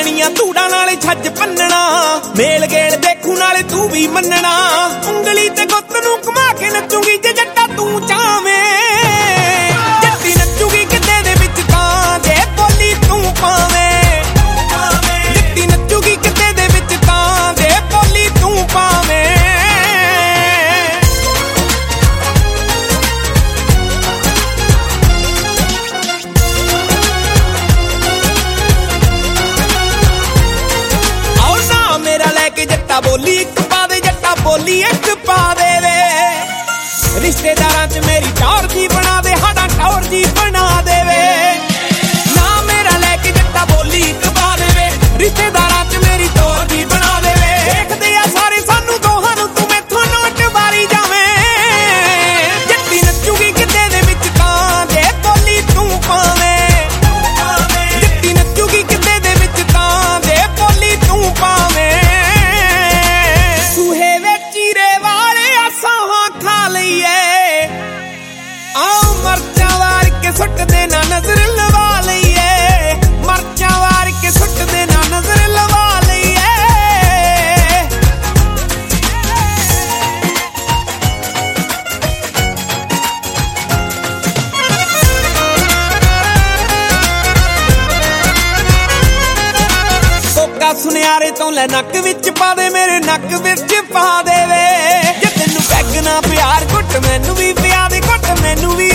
ਚੱਲਣੀਆਂ ਧੂੜਾਂ ਨਾਲੇ ਛੱਜ ਪੰਨਣਾ ਮੇਲ ਗੇਲ ਦੇਖੂ ਨਾਲੇ ਤੂੰ ਵੀ ਮੰਨਣਾ ਉਂਗਲੀ ਤੇ ਗੁੱਤ ਨੂੰ ਘੁਮਾ ਕੇ ਨੱਚੂਗੀ ਜੇ ਜੱਟਾ ਤੂੰ ਚਾਵੇਂ ਜੱਟੀ ਨੱਚੂਗੀ ਕਿਤੇ ਦੇ ਵਿੱਚ ਤਾਂ ਜੇ ਬੋਲੀ ਤੂੰ ਪਾਵੇਂ ਜੱਟੀ ਨੱਚੂਗੀ ਕਿਤੇ ਦੇ ਵਿੱਚ ਤਾਂ ਜੇ ਬੋਲੀ ਤੂੰ ਪਾਵੇਂ जट्टा बोली एक पा दे जट्टा बोली एक पा दे वे रिश्तेदारां च मेरी टौर जी बना दे हाडा टौर जी बना दे वे ना मेरा लेके जट्टा बोली एक पा दे वे रिश्तेदारां च मेरी टौर जी बना दे वे देखदे आ सारे सानू दोहां नू तू मैथों नोट वारी जावे जट्टी नच्चूगी किते दे विच तां जे बोली तू पावें जट्टी नच्चूगी किते दे विच तां जे बोली तू पावें सुट देना नजर लवा लईए मर्चा वार के सुट देना नजर लवा लईए कोका सुनियारे तो ले नक विच पा दे मेरे नक विच पा दे वे जे तेनू पैग ना प्यार घुट मैनू भी पिया दे घुट मैनू भी